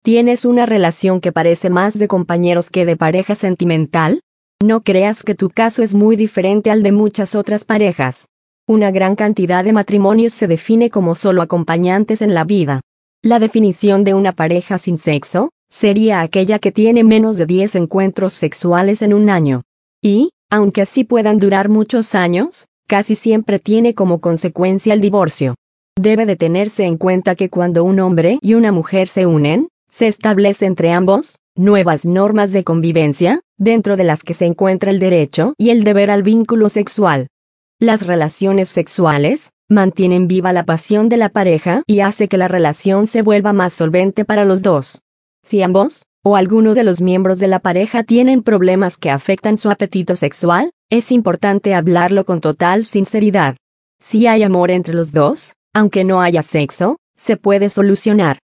¿Tienes una relación que parece más de compañeros que de pareja sentimental? No creas que tu caso es muy diferente al de muchas otras parejas. Una gran cantidad de matrimonios se define como solo acompañantes en la vida. La definición de una pareja sin sexo sería aquella que tiene menos de 10 encuentros sexuales en un año. Y, aunque así puedan durar muchos años, casi siempre tiene como consecuencia el divorcio. Debe de tenerse en cuenta que cuando un hombre y una mujer se unen, se establece entre ambos nuevas normas de convivencia, dentro de las que se encuentra el derecho y el deber al vínculo sexual. Las relaciones sexuales mantienen viva la pasión de la pareja y hace que la relación se vuelva más solvente para los dos. Si ambos, o alguno de los miembros de la pareja tienen problemas que afectan su apetito sexual, es importante hablarlo con total sinceridad. Si hay amor entre los dos, aunque no haya sexo, se puede solucionar.